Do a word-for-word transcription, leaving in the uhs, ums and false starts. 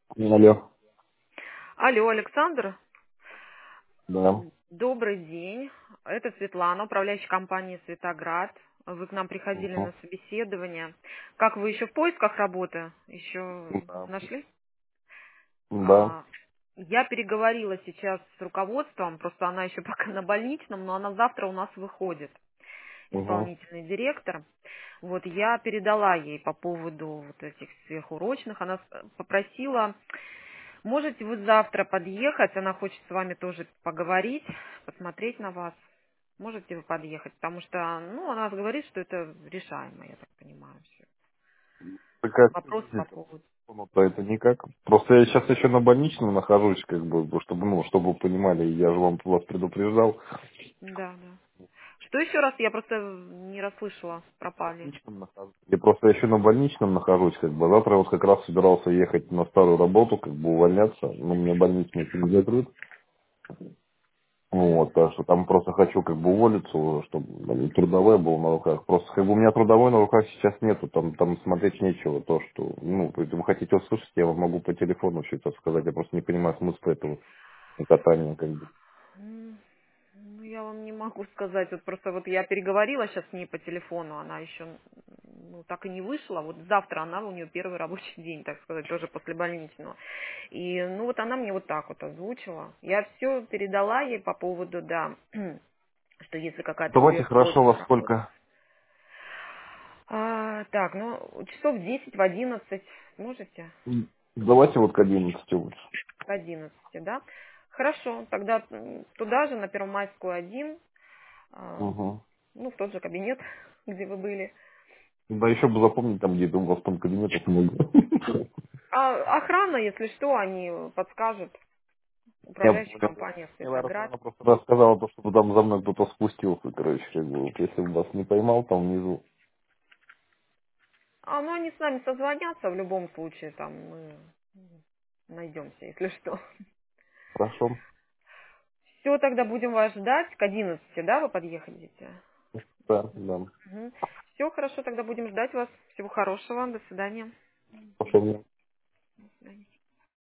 Алло, Алло, Александр. да. Добрый день. Это Светлана, управляющая компанией «Светоград». Вы к нам приходили Мгм. на собеседование. Как вы еще в поисках работы? Еще Да. нашли? Да. А, Я переговорила сейчас с руководством, просто она еще пока на больничном, но она завтра у нас выходит, Угу. исполнительный директор. Вот я передала ей по поводу вот этих сверхурочных. Она с- попросила. Можете вы завтра подъехать, она хочет с вами тоже поговорить, посмотреть на вас. Можете вы подъехать, потому что, ну, она говорит, что это решаемо, я так понимаю, все. Так как Вопрос по поводу. ну-то это никак. Просто я сейчас еще на больничном нахожусь, как бы, чтобы, ну, чтобы вы понимали, я же вам вас предупреждал. Да, да. Что еще раз? Я просто не расслышала, пропали. Больничном нахожусь. Я просто еще на больничном нахожусь, как бы. Завтра вот как раз собирался ехать на старую работу, как бы увольняться. Ну, мне больничный еще не закрыт. Вот, так что там просто хочу как бы уволиться, уже, чтобы блин, трудовое было на руках. Просто как бы у меня трудовой на руках сейчас нету, там, там смотреть нечего. То, что, ну, если вы хотите услышать, я вам могу по телефону все это сказать. Я просто не понимаю смысла этого катания, как бы. М, Ну, я вам не могу сказать. Вот просто вот я переговорила сейчас с ней по телефону, она еще ну, так и не вышла. Вот завтра она, у нее первый рабочий день, так сказать, тоже после больничного. И ну вот она мне вот так вот озвучила. Я все передала ей по поводу, да, что если какая-то Давайте хорошо, во сверхурочная работа. сколько? А, так, ну, часов в десять, в одиннадцать можете? М, Давайте вот к одиннадцати лучше. К одиннадцати, да? Хорошо, тогда м, туда же, на Первомайскую один, а, Угу. ну, в тот же кабинет, где вы были. Да еще бы запомнить там где-то у вас там кабинетов много. А охрана, если что, они подскажут. Я Управляющая понял. компания Мне наверное, «Светоград». она просто рассказала то, что там за мной кто-то спустился, короче, как бы. Вот если бы вас не поймал там внизу. А, ну, они с нами созвонятся в любом случае, там мы найдемся, если что. Хорошо. Все, тогда будем вас ждать. К одиннадцати, да, вы подъехали? Да, да. Все, хорошо, тогда будем ждать вас. Всего хорошего, до свидания. Пошел. До свидания.